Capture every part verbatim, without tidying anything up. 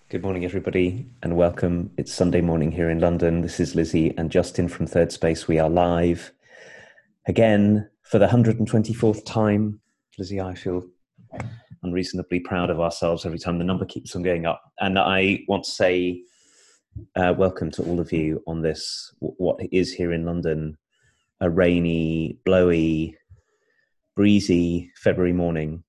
Good morning, everybody, and welcome. It's Sunday morning here in London. This is Lizzie and Justin from Third Space. We are live again for the one hundred twenty-fourth time. Lizzie, I feel unreasonably proud of ourselves every time the number keeps on going up. And I want to say uh, welcome to all of you on this, what is here in London, a rainy, blowy, breezy February morning.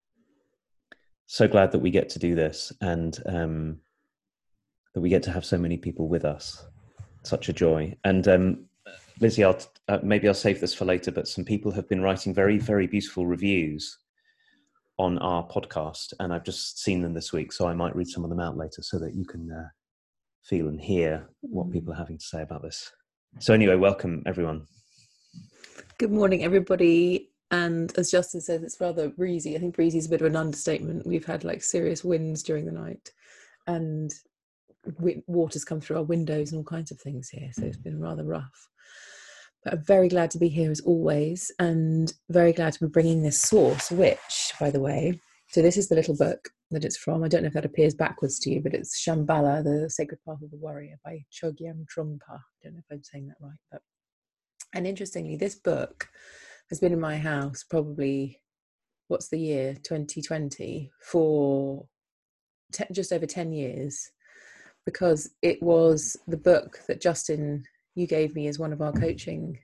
So glad that we get to do this and um, that we get to have so many people with us. Such a joy. And um, Lizzie, I'll, uh, maybe I'll save this for later, but some people have been writing very, very beautiful reviews on our podcast, and I've just seen them this week, so I might read some of them out later so that you can uh, feel and hear what people are having to say about this. So anyway, welcome everyone. Good morning, everybody. And as Justin says, it's rather breezy. I think breezy is a bit of an understatement. We've had like serious winds during the night, and water's come through our windows and all kinds of things here. So it's been rather rough. But I'm very glad to be here as always, and very glad to be bringing this source, which, by the way, so this is the little book that it's from. I don't know if that appears backwards to you, but it's Shambhala, the Sacred Path of the Warrior by Chogyam Trungpa. I don't know if I'm saying that right. But and interestingly, this book has been in my house probably, what's the year, twenty twenty, for te- just over ten years, because it was the book that Justin, you gave me as one of our coaching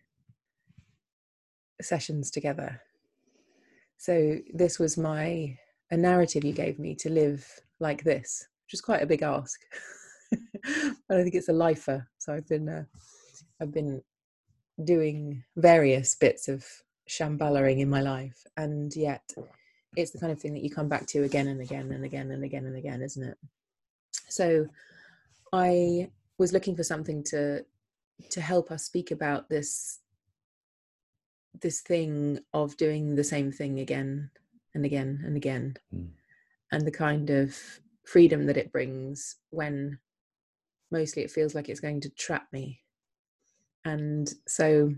sessions together. So this was my, a narrative you gave me to live like this, which is quite a big ask. But I think it's a lifer. So I've been, uh, I've been doing various bits of shambalaing in my life, and yet it's the kind of thing that you come back to again and again and again and again and again, isn't it? So I was looking for something to to help us speak about this this thing of doing the same thing again and again and again, mm. and the kind of freedom that it brings when mostly it feels like it's going to trap me. And so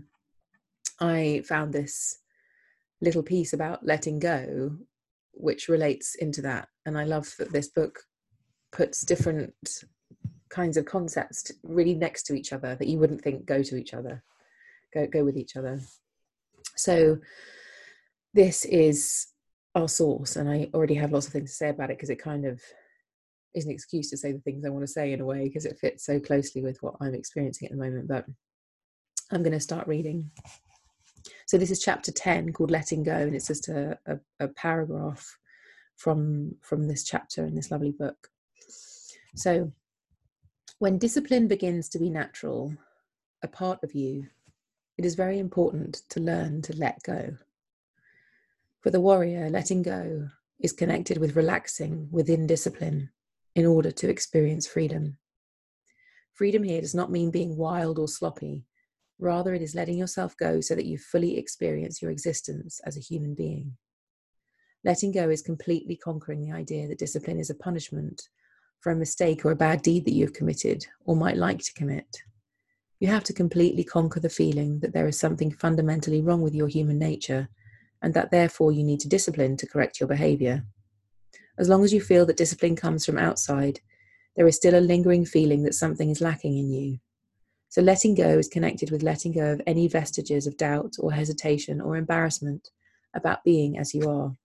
I found this little piece about letting go, which relates into that. And I love that this book puts different kinds of concepts really next to each other that you wouldn't think go to each other, go go with each other. So this is our source, and I already have lots of things to say about it because it kind of is an excuse to say the things I want to say in a way, because it fits so closely with what I'm experiencing at the moment. But I'm going to start reading. So this is chapter ten, called Letting Go, and it's just a, a, a paragraph from, from this chapter in this lovely book. So, when discipline begins to be natural, a part of you, it is very important to learn to let go. For the warrior, letting go is connected with relaxing within discipline in order to experience freedom. Freedom here does not mean being wild or sloppy. Rather, it is letting yourself go so that you fully experience your existence as a human being. Letting go is completely conquering the idea that discipline is a punishment for a mistake or a bad deed that you have committed or might like to commit. You have to completely conquer the feeling that there is something fundamentally wrong with your human nature, and that therefore you need to discipline to correct your behavior. As long as you feel that discipline comes from outside, there is still a lingering feeling that something is lacking in you. So letting go is connected with letting go of any vestiges of doubt or hesitation or embarrassment about being as you are.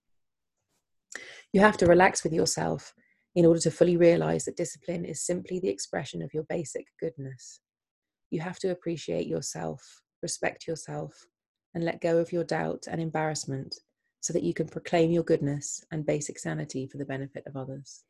You have to relax with yourself in order to fully realize that discipline is simply the expression of your basic goodness. You have to appreciate yourself, respect yourself, and let go of your doubt and embarrassment so that you can proclaim your goodness and basic sanity for the benefit of others.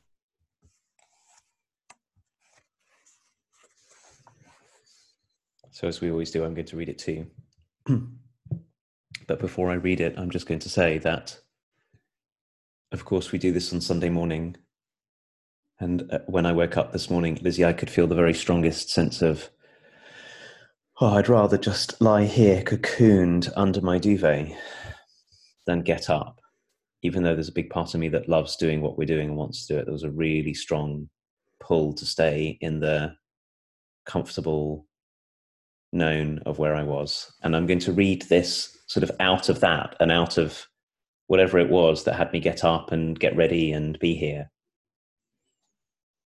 So as we always do, I'm going to read it to you. But before I read it, I'm just going to say that, of course, we do this on Sunday morning. And when I woke up this morning, Lizzie, I could feel the very strongest sense of, oh, I'd rather just lie here cocooned under my duvet than get up. Even though there's a big part of me that loves doing what we're doing and wants to do it, there was a really strong pull to stay in the comfortable known of where I was. And I'm going to read this sort of out of that and out of whatever it was that had me get up and get ready and be here.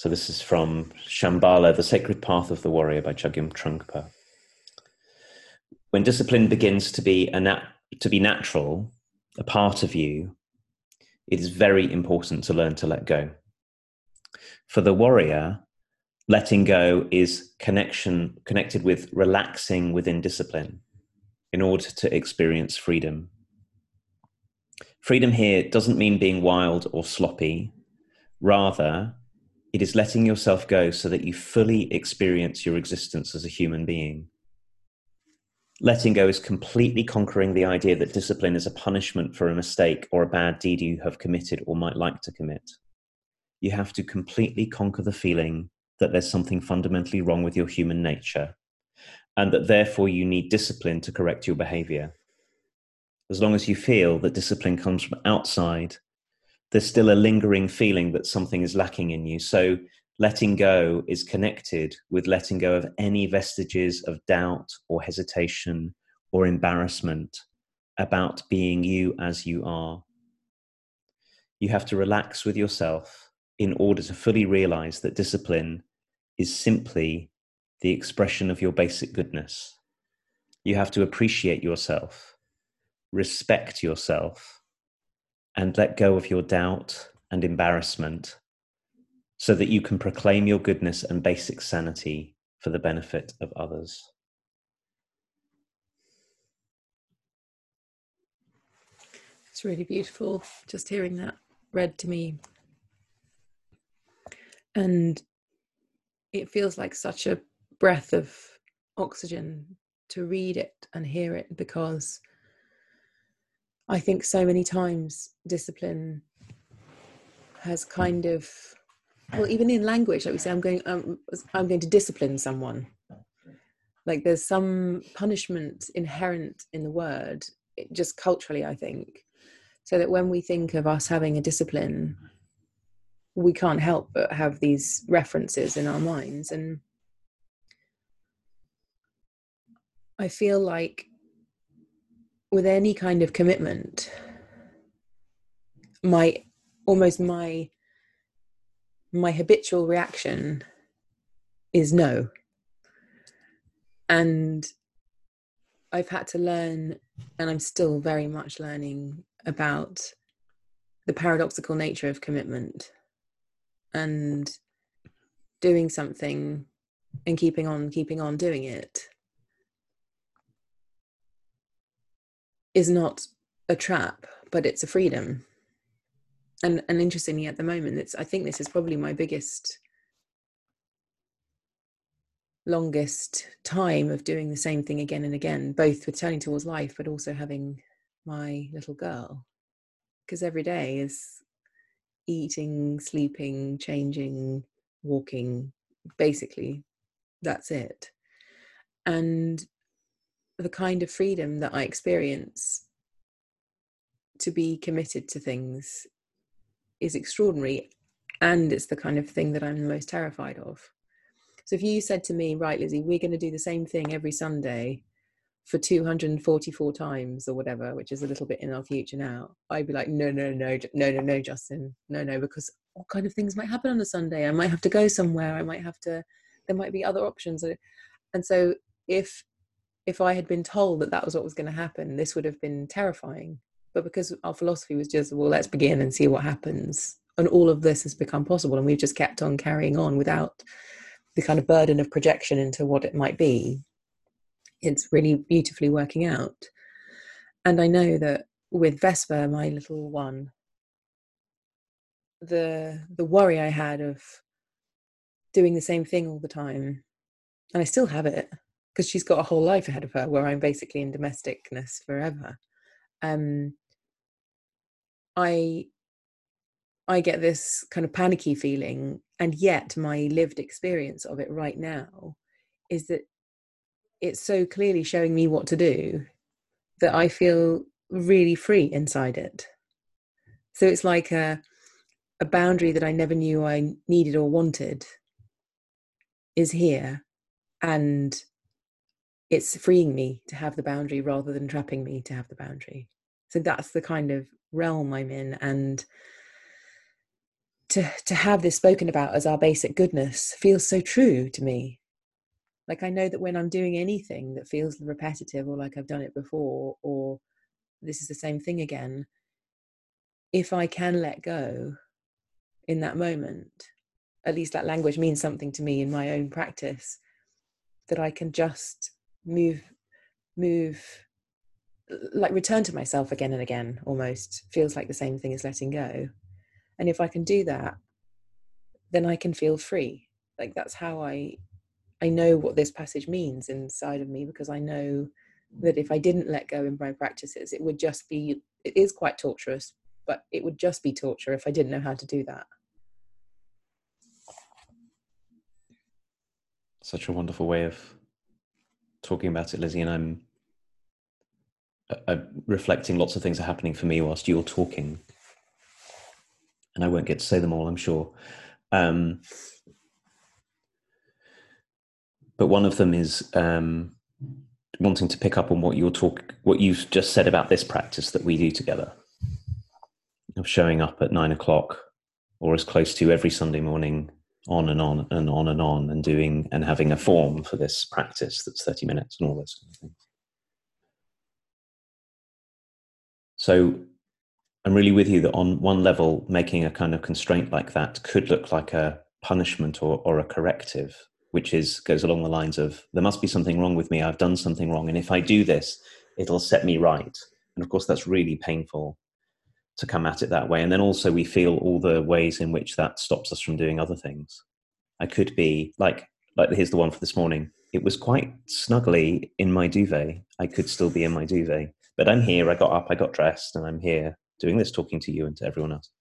So this is from Shambhala, The Sacred Path of the Warrior by Chogyam Trungpa. When discipline begins to be a nat- to be natural, a part of you, it is very important to learn to let go. For the warrior, letting go is connection connected with relaxing within discipline in order to experience freedom. Freedom here doesn't mean being wild or sloppy. Rather, it is letting yourself go so that you fully experience your existence as a human being. Letting go is completely conquering the idea that discipline is a punishment for a mistake or a bad deed you have committed or might like to commit. You have to completely conquer the feeling that there's something fundamentally wrong with your human nature, and that therefore you need discipline to correct your behavior. As long as you feel that discipline comes from outside, there's still a lingering feeling that something is lacking in you. So letting go is connected with letting go of any vestiges of doubt or hesitation or embarrassment about being you as you are. You have to relax with yourself in order to fully realize that discipline is simply the expression of your basic goodness. You have to appreciate yourself, respect yourself, and let go of your doubt and embarrassment so that you can proclaim your goodness and basic sanity for the benefit of others. It's really beautiful just hearing that read to me. And it feels like such a breath of oxygen to read it and hear it, because I think so many times discipline has kind of, well, even in language, like we say, I'm going, um, I'm going to discipline someone. Like there's some punishment inherent in the word, just culturally, I think, so that when we think of us having a discipline, we can't help but have these references in our minds. And I feel like with any kind of commitment, my almost my my habitual reaction is no. And I've had to learn, and I'm still very much learning, about the paradoxical nature of commitment and doing something and keeping on, keeping on doing it is not a trap, but it's a freedom. And and interestingly, at the moment, it's I think this is probably my biggest, longest time of doing the same thing again and again, both with turning towards life, but also having my little girl. Because every day is eating, sleeping, changing, walking, basically, that's it. And the kind of freedom that I experience to be committed to things is extraordinary, and it's the kind of thing that I'm the most terrified of. So if you said to me, right, Lizzie, we're going to do the same thing every Sunday for two hundred forty-four times or whatever, which is a little bit in our future now, I'd be like, no, no, no, no, no, no, Justin, no, no, because what kind of things might happen on a Sunday? I might have to go somewhere. I might have to, there might be other options. And so if, if I had been told that that was what was going to happen, this would have been terrifying. But because our philosophy was just, well, let's begin and see what happens. And all of this has become possible. And we've just kept on carrying on without the kind of burden of projection into what it might be. It's really beautifully working out. And I know that with Vesper, my little one, the the worry I had of doing the same thing all the time, and I still have it, because she's got a whole life ahead of her where I'm basically in domesticness forever. Um, I I get this kind of panicky feeling, and yet my lived experience of it right now is that it's so clearly showing me what to do that I feel really free inside it. So it's like a a boundary that I never knew I needed or wanted is here, and it's freeing me to have the boundary rather than trapping me to have the boundary. So that's the kind of realm I'm in. And to to have this spoken about as our basic goodness feels so true to me. Like, I know that when I'm doing anything that feels repetitive, or like I've done it before, or this is the same thing again, if I can let go in that moment, at least that language means something to me in my own practice, that I can just move, move, like return to myself again and again, almost feels like the same thing as letting go. And if I can do that, then I can feel free. Like, that's how I, I know what this passage means inside of me, because I know that if I didn't let go in my practices, it would just be, it is quite torturous, but it would just be torture if I didn't know how to do that. Such a wonderful way of talking about it, Lizzie. And I'm, I'm reflecting lots of things are happening for me whilst you're talking. And I won't get to say them all, I'm sure. Um, but one of them is um, wanting to pick up on what you're talk, what you've just said about this practice that we do together, of showing up at nine o'clock or as close to every Sunday morning, on and on and on and on, and doing and having a form for this practice that's thirty minutes and all those kind of things. So I'm really with you that on one level, making a kind of constraint like that could look like a punishment or, or a corrective, which is goes along the lines of, there must be something wrong with me, I've done something wrong, and if I do this, it'll set me right. And of course, that's really painful to come at it that way. And then also we feel all the ways in which that stops us from doing other things. I could be like, like here's the one for this morning. It was quite snuggly in my duvet. I could still be in my duvet, but I'm here. I got up, I got dressed, and I'm here doing this, talking to you and to everyone else.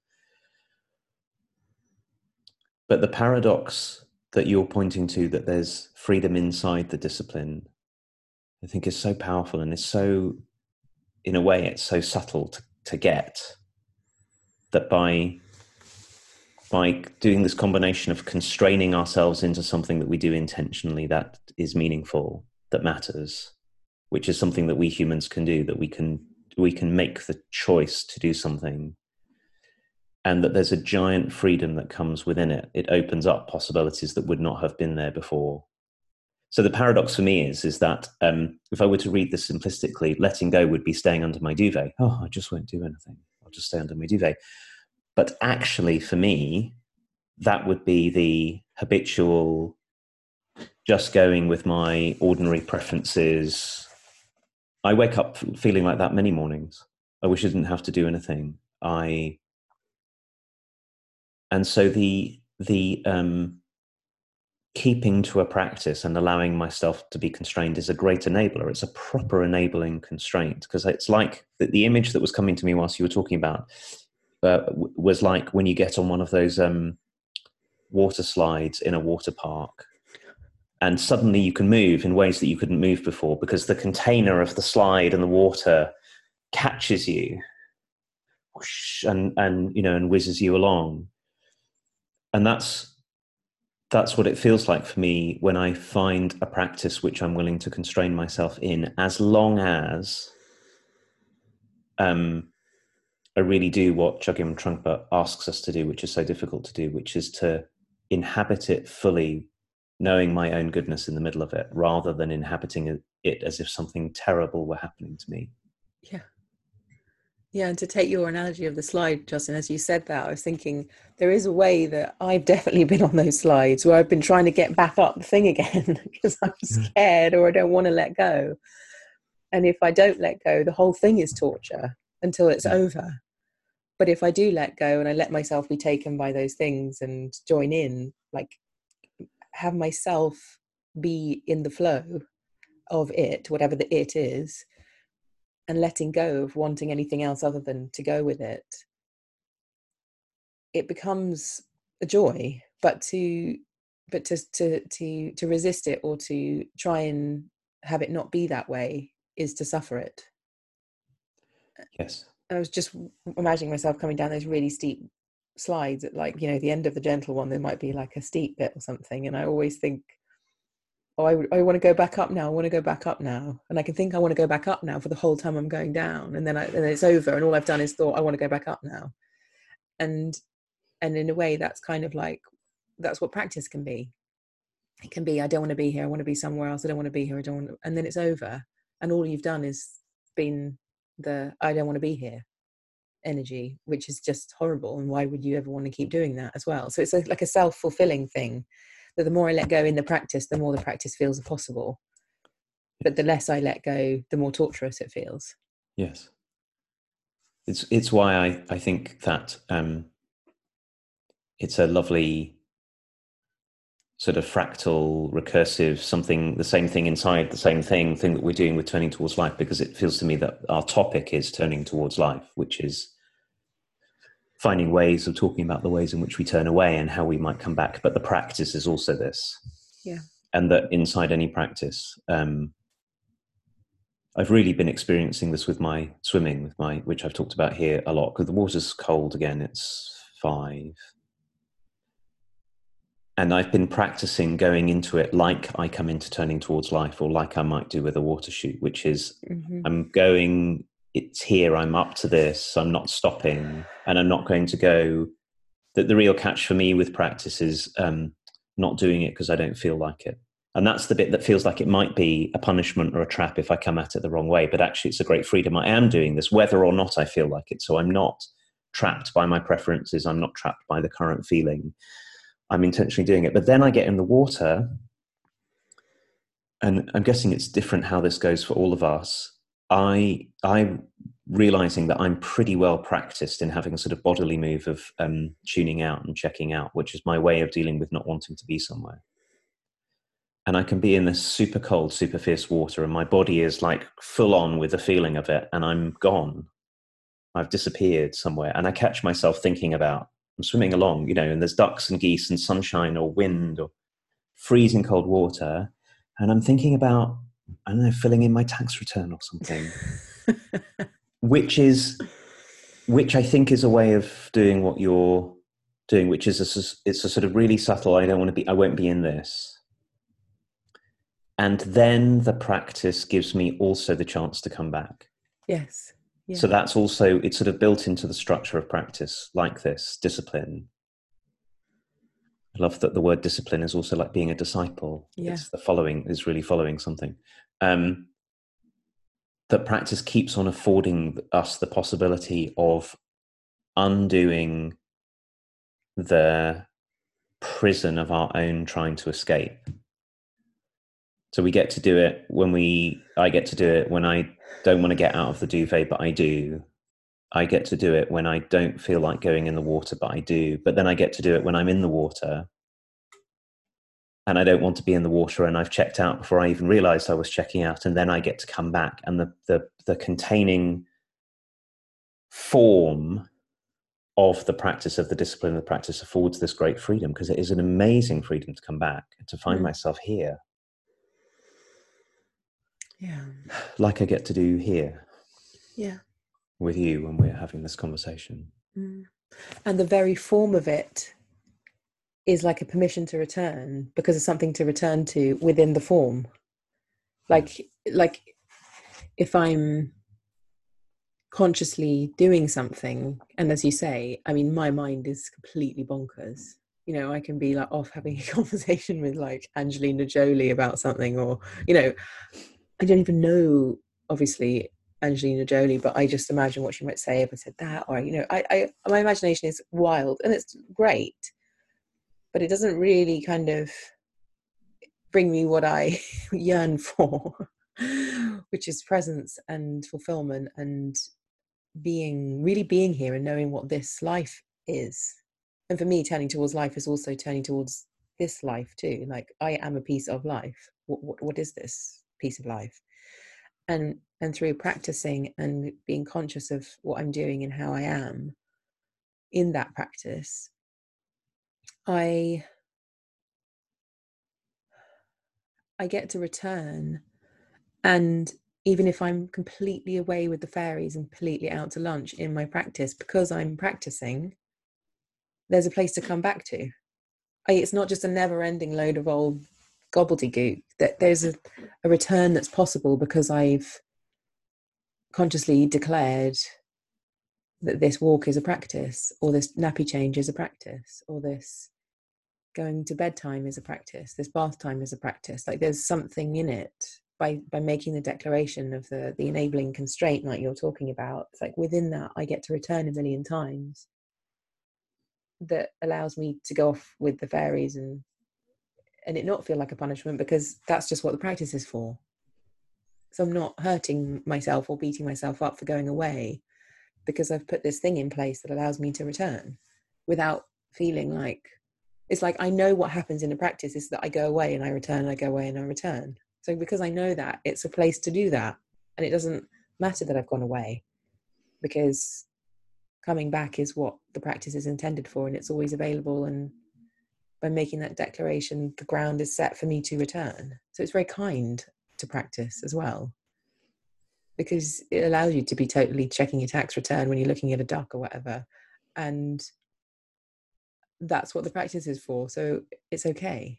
But the paradox that you're pointing to, that there's freedom inside the discipline, I think is so powerful, and is so, in a way, it's so subtle to, to get, that by by doing this combination of constraining ourselves into something that we do intentionally, that is meaningful, that matters, which is something that we humans can do, that we can we can make the choice to do something, and that there's a giant freedom that comes within it. It opens up possibilities that would not have been there before. So the paradox for me is, is that um, if I were to read this simplistically, letting go would be staying under my duvet. Oh, I just won't do anything. I'll just stay under my duvet. But actually, for me, that would be the habitual, just going with my ordinary preferences. I wake up feeling like that many mornings. I wish I didn't have to do anything. I, and so the the um, keeping to a practice and allowing myself to be constrained is a great enabler. It's a proper enabling constraint, because it's like the, the image that was coming to me whilst you were talking about uh, w- was like when you get on one of those um, water slides in a water park, and suddenly you can move in ways that you couldn't move before, because the container of the slide and the water catches you, whoosh, and and you know, and whizzes you along. And that's that's what it feels like for me when I find a practice which I'm willing to constrain myself in, as long as um, I really do what Chogyam Trungpa asks us to do, which is so difficult to do, which is to inhabit it fully, knowing my own goodness in the middle of it, rather than inhabiting it as if something terrible were happening to me. Yeah. Yeah, and to take your analogy of the slide, Justin, as you said that, I was thinking there is a way that I've definitely been on those slides where I've been trying to get back up the thing again because I'm scared or I don't want to let go. And if I don't let go, the whole thing is torture until it's Yeah. over. But if I do let go and I let myself be taken by those things and join in, like have myself be in the flow of it, whatever the it is, and letting go of wanting anything else other than to go with it, it becomes a joy. But to but to to to to resist it or to try and have it not be that way is to suffer it. Yes. I was just imagining myself coming down those really steep slides at, like, you know, the end of the gentle one, there might be like a steep bit or something, and I always think, oh, I, I want to go back up now. I want to go back up now. And I can think I want to go back up now for the whole time I'm going down. And then, I, and then it's over. And all I've done is thought, I want to go back up now. And, and in a way that's kind of like, that's what practice can be. It can be, I don't want to be here, I want to be somewhere else, I don't want to be here, I don't want to, and then it's over, and all you've done is been the I don't want to be here energy, which is just horrible. And why would you ever want to keep doing that as well? So it's a, like a self-fulfilling thing, that the more I let go in the practice, the more the practice feels possible, but the less I let go, the more torturous it feels. Yes. It's it's why I, I think that um, it's a lovely sort of fractal, recursive, something, the same thing inside the same thing, thing that we're doing with Turning Towards Life, because it feels to me that our topic is turning towards life, which is finding ways of talking about the ways in which we turn away and how we might come back. But the practice is also this. Yeah. And that inside any practice, um, I've really been experiencing this with my swimming, with my, which I've talked about here a lot, because the water's cold again, it's five. And I've been practicing going into it like I come into Turning Towards Life, or like I might do with a water shoot, which is mm-hmm. I'm going, it's here, I'm up to this, I'm not stopping, and I'm not going to go. That the real catch for me with practice is um, not doing it because I don't feel like it. And that's the bit that feels like it might be a punishment or a trap if I come at it the wrong way. But actually, it's a great freedom. I am doing this whether or not I feel like it. So I'm not trapped by my preferences. I'm not trapped by the current feeling. I'm intentionally doing it. But then I get in the water, and I'm guessing it's different how this goes for all of us. I, I'm realizing that I'm pretty well practiced in having a sort of bodily move of um, tuning out and checking out, which is my way of dealing with not wanting to be somewhere. And I can be in this super cold, super fierce water, and my body is like full on with the feeling of it, and I'm gone. I've disappeared somewhere. And I catch myself thinking about, I'm swimming along, you know, and there's ducks and geese and sunshine or wind or freezing cold water. And I'm thinking about, I don't know, filling in my tax return or something, which is, which I think is a way of doing what you're doing, which is, a, it's a sort of really subtle, I don't want to be, I won't be in this. And then the practice gives me also the chance to come back. Yes. Yeah. So that's also, it's sort of built into the structure of practice like this, discipline. I love that the word discipline is also like being a disciple. Yeah. It's the following, is really following something. Um, that practice keeps on affording us the possibility of undoing the prison of our own trying to escape. So we get to do it when we, I get to do it when I don't want to get out of the duvet, but I do. I get to do it when I don't feel like going in the water, but I do. But then I get to do it when I'm in the water and I don't want to be in the water, and I've checked out before I even realized I was checking out. And then I get to come back, and the, the, the containing form of the practice, of the discipline, of the practice affords this great freedom, because it is an amazing freedom to come back and to find mm. myself here. Yeah. Like I get to do here. Yeah. With you when we're having this conversation. Mm. And the very form of it is like a permission to return, because there's something to return to within the form. Like, yeah. like if I'm consciously doing something, and as you say, I mean, my mind is completely bonkers. You know, I can be like off having a conversation with like Angelina Jolie about something, or, you know, I don't even know, obviously, Angelina Jolie, but I just imagine what she might say if I said that, or, you know, I, I my imagination is wild, and it's great, but it doesn't really kind of bring me what I yearn for, which is presence and fulfillment and being, really being here and knowing what this life is. And for me, turning towards life is also turning towards this life too. Like, I am a piece of life. What, what, what is this piece of life? And and through practicing and being conscious of what I'm doing and how I am in that practice, I I get to return. And even if I'm completely away with the fairies and completely out to lunch in my practice, because I'm practicing, there's a place to come back to. I, it's not just a never-ending load of old gobbledygook. That there's a, a return that's possible because I've consciously declared that this walk is a practice, or this nappy change is a practice, or this going to bedtime is a practice, this bath time is a practice. Like there's something in it by by making the declaration of the the enabling constraint, like you're talking about. It's like within that I get to return a million times, that allows me to go off with the fairies and and it not feel like a punishment, because that's just what the practice is for. So I'm not hurting myself or beating myself up for going away, because I've put this thing in place that allows me to return without feeling like, it's like I know what happens in a practice is that I go away and I return, I go away and I return. So because I know that, it's a place to do that. And it doesn't matter that I've gone away, because coming back is what the practice is intended for, and it's always available. And by making that declaration, the ground is set for me to return. So it's very kind to practice as well, because it allows you to be totally checking your tax return when you're looking at a duck or whatever. And that's what the practice is for. So it's okay.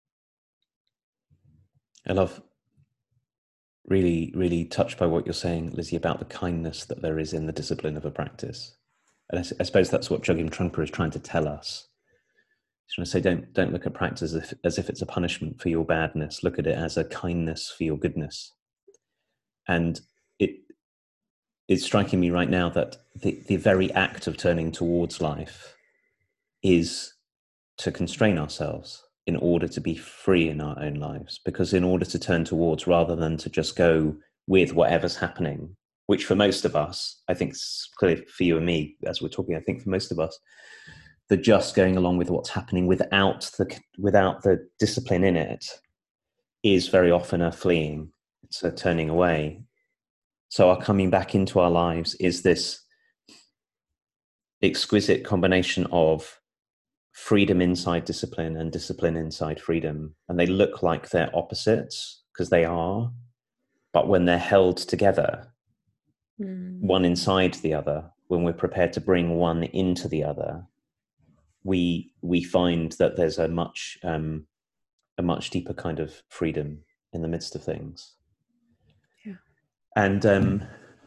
I love, really, really touched by what you're saying, Lizzie, about the kindness that there is in the discipline of a practice. And I, I suppose that's what Chogyam Trungpa is trying to tell us. He's trying to say, don't, don't look at practice as if, as if it's a punishment for your badness. Look at it as a kindness for your goodness. And it it's striking me right now that the, the very act of turning towards life is to constrain ourselves in order to be free in our own lives. Because in order to turn towards, rather than to just go with whatever's happening, which for most of us, I think clearly for you and me, as we're talking, I think for most of us, the just going along with what's happening without the without the discipline in it is very often a fleeing. It's a turning away. So our coming back into our lives is this exquisite combination of freedom inside discipline and discipline inside freedom. And they look like they're opposites, because they are. But when they're held together, mm. one inside the other, when we're prepared to bring one into the other, we we find that there's a much um, a much deeper kind of freedom in the midst of things. Yeah. And um,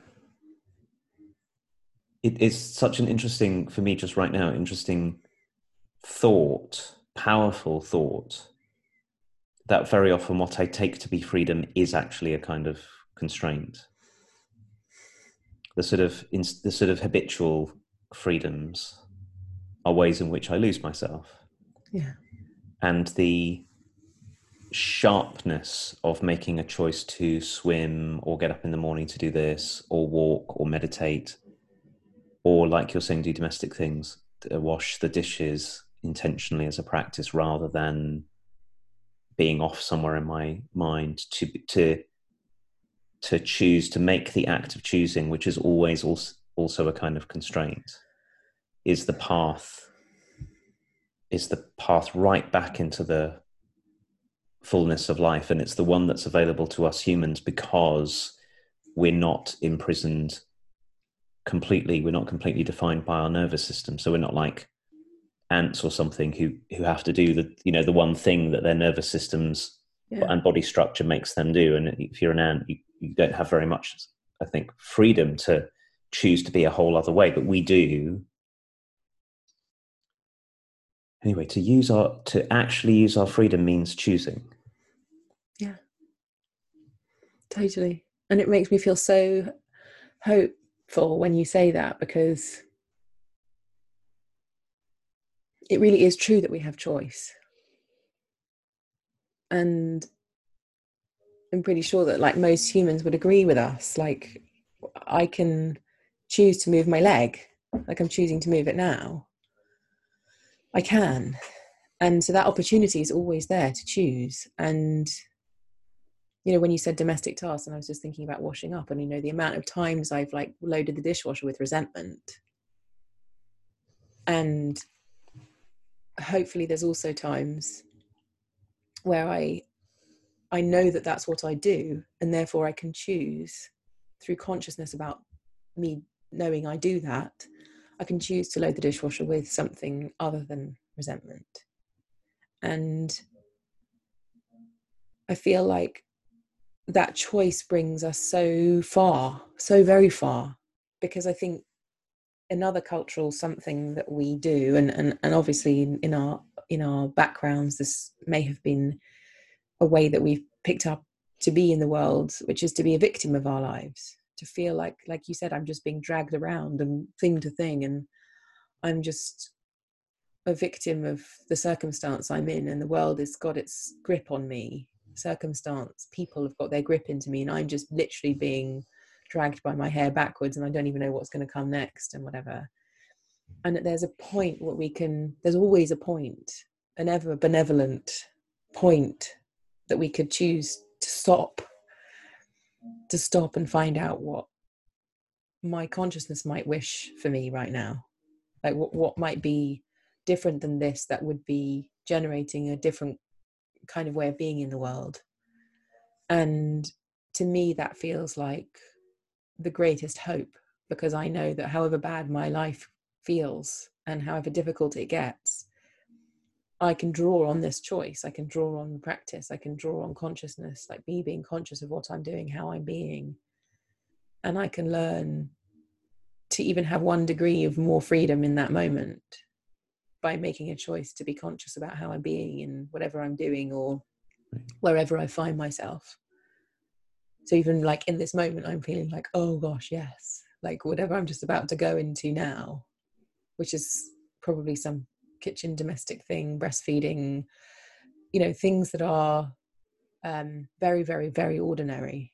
it is such an interesting, for me just right now, interesting thought, powerful thought, that very often what I take to be freedom is actually a kind of constraint. The sort of the sort of habitual freedoms are ways in which I lose myself. Yeah. And the sharpness of making a choice to swim or get up in the morning to do this, or walk or meditate, or like you're saying, do domestic things, wash the dishes intentionally as a practice, rather than being off somewhere in my mind, to to to choose, to make the act of choosing, which is always also, also a kind of constraint, is the path, is the path right back into the fullness of life. And it's the one that's available to us humans because we're not imprisoned completely. We're not completely defined by our nervous system. So we're not like ants or something who who have to do the, you know, the one thing that their nervous systems yeah. and body structure makes them do. And if you're an ant, you, you don't have very much, I think, freedom to choose to be a whole other way, but we do. Anyway, to use our, to actually use our freedom means choosing. Yeah, totally. And it makes me feel so hopeful when you say that, because it really is true that we have choice. And I'm pretty sure that, like, most humans would agree with us. Like, I can choose to move my leg, like I'm choosing to move it now. I can. And so that opportunity is always there to choose. And, you know, when you said domestic tasks, and I was just thinking about washing up, and, you know, the amount of times I've like loaded the dishwasher with resentment. And hopefully there's also times where I I know that that's what I do, and therefore I can choose through consciousness about me knowing I do that. I can choose to load the dishwasher with something other than resentment. And I feel like that choice brings us so far, so very far, because I think another cultural something that we do, and and, and obviously in, in our in our backgrounds, this may have been a way that we've picked up to be in the world, which is to be a victim of our lives, to feel like, like you said, I'm just being dragged around and thing to thing, and I'm just a victim of the circumstance I'm in, and the world has got its grip on me. Circumstance, people have got their grip into me, and I'm just literally being dragged by my hair backwards, and I don't even know what's going to come next and whatever. And there's a point where we can, there's always a point, an ever benevolent point that we could choose to stop, to stop and find out what my consciousness might wish for me right now. Like what, what might be different than this, that would be generating a different kind of way of being in the world. And to me, that feels like the greatest hope, because I know that however bad my life feels and however difficult it gets, I can draw on this choice. I can draw on practice. I can draw on consciousness, like me being conscious of what I'm doing, how I'm being. And I can learn to even have one degree of more freedom in that moment by making a choice to be conscious about how I'm being in whatever I'm doing or wherever I find myself. So even like in this moment, I'm feeling like, oh gosh, yes. Like whatever I'm just about to go into now, which is probably some kitchen domestic thing, breastfeeding, you know, things that are um, very, very, very ordinary.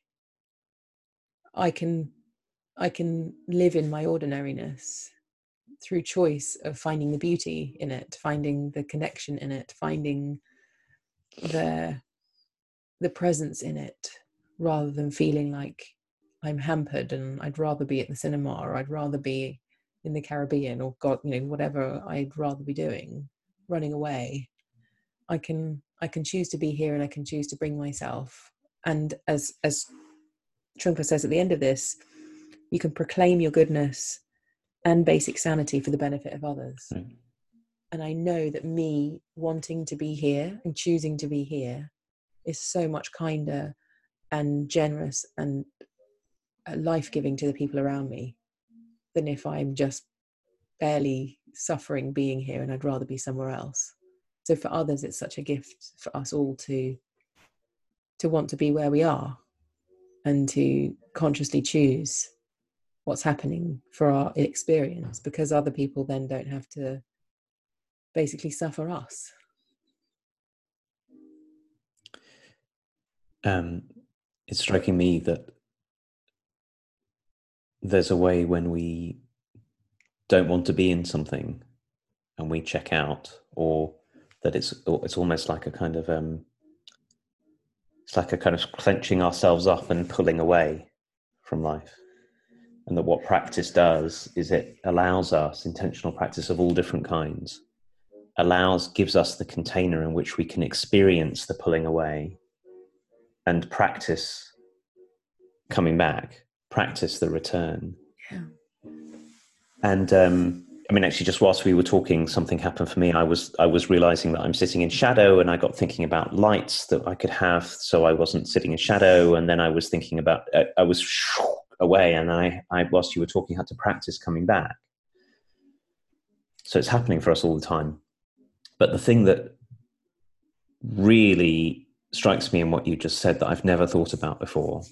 I can, I can live in my ordinariness through choice of finding the beauty in it, finding the connection in it, finding the, the presence in it, rather than feeling like I'm hampered and I'd rather be at the cinema, or I'd rather be in the Caribbean, or God, you know, whatever I'd rather be doing, running away. I can I can choose to be here, and I can choose to bring myself. And as as Trungpa says at the end of this, you can proclaim your goodness and basic sanity for the benefit of others. Mm. And I know that me wanting to be here and choosing to be here is so much kinder and generous and life-giving to the people around me than if I'm just barely suffering being here and I'd rather be somewhere else. So for others, it's such a gift for us all to to want to be where we are and to consciously choose what's happening for our experience, because other people then don't have to basically suffer us. Um, it's striking me that there's a way when we don't want to be in something and we check out, or that it's it's almost like a kind of um, it's like a kind of clenching ourselves up and pulling away from life. And that what practice does is it allows us, intentional practice of all different kinds, allows, gives us the container in which we can experience the pulling away and practice coming back, practice the return. Yeah. And um, I mean, actually, just whilst we were talking, something happened for me. I was I was realizing that I'm sitting in shadow, and I got thinking about lights that I could have, so I wasn't sitting in shadow. And then I was thinking about uh, I was away, and I, I, whilst you were talking, had to practice coming back. So it's happening for us all the time. But the thing that really strikes me in what you just said that I've never thought about before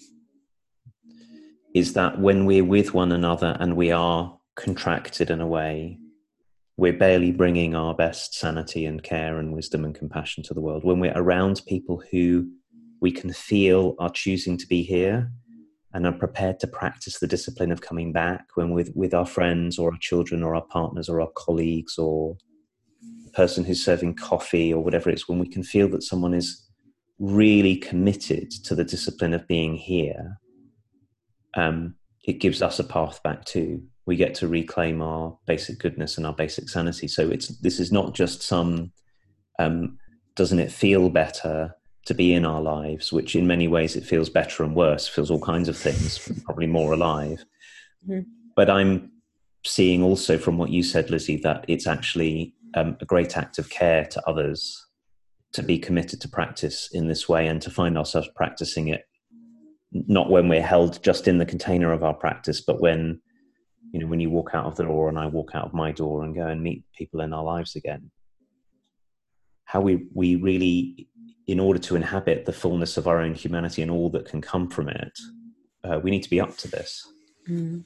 is that when we're with one another and we are contracted in a way, we're barely bringing our best sanity and care and wisdom and compassion to the world. When we're around people who we can feel are choosing to be here and are prepared to practice the discipline of coming back, when with, with our friends or our children or our partners or our colleagues or the person who's serving coffee or whatever it is, when we can feel that someone is really committed to the discipline of being here, um, it gives us a path back too. We get to reclaim our basic goodness and our basic sanity. So it's this is not just some, um, doesn't it feel better to be in our lives, which in many ways it feels better and worse, feels all kinds of things, probably more alive. Mm-hmm. But I'm seeing also from what you said, Lizzie, that it's actually um, a great act of care to others to be committed to practice in this way and to find ourselves practicing it, not when we're held just in the container of our practice, but when you know, when you walk out of the door and I walk out of my door and go and meet people in our lives again, how we, we really, in order to inhabit the fullness of our own humanity and all that can come from it, uh, we need to be up to this. Mm.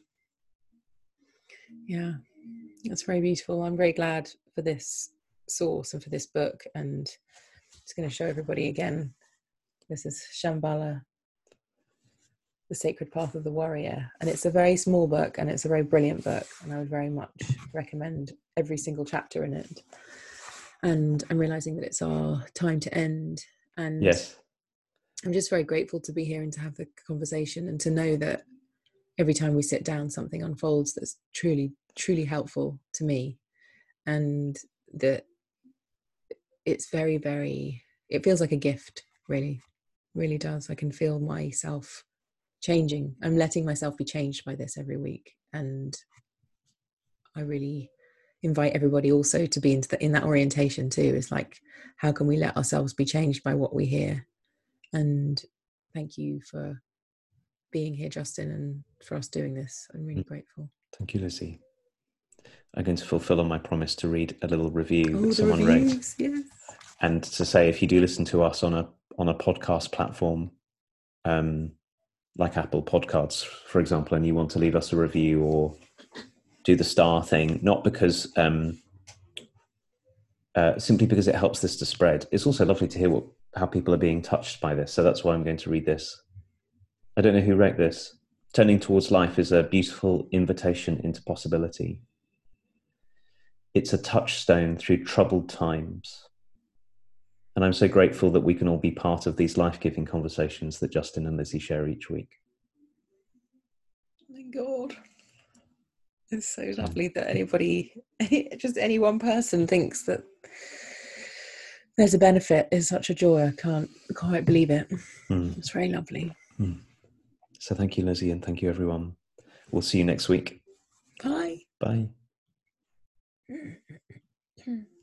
Yeah, that's very beautiful. I'm very glad for this source and for this book, and just going to show everybody again. This is Shambhala, The Sacred Path of the Warrior, and it's a very small book and it's a very brilliant book, and I would very much recommend every single chapter in it. And I'm realizing that it's our time to end, and yes, I'm just very grateful to be here and to have the conversation, and to know that every time we sit down something unfolds that's truly truly helpful to me, and that it's very very it feels like a gift, really really does. I can feel myself changing. I'm letting myself be changed by this every week, and I really invite everybody also to be into the, in that orientation too. It's like, how can we let ourselves be changed by what we hear? And thank you for being here, Justin, and for us doing this. I'm really grateful. Thank you, Lizzie. I'm going to fulfill on my promise to read a little review Oh, that the someone reviews, wrote, yes. and to say, if you do listen to us on a on a podcast platform, um, like Apple Podcasts, for example, and you want to leave us a review or do the star thing, not because um, uh, simply because it helps this to spread. It's also lovely to hear what how people are being touched by this. So that's why I'm going to read this. I don't know who wrote this. Turning towards life is a beautiful invitation into possibility. It's a touchstone through troubled times. And I'm so grateful that we can all be part of these life-giving conversations that Justin and Lizzie share each week. Oh my God. It's so lovely that anybody, just any one person thinks that there's a benefit. Is such a joy. I can't quite believe it. Mm. It's very lovely. Mm. So thank you, Lizzie, and thank you, everyone. We'll see you next week. Bye. Bye.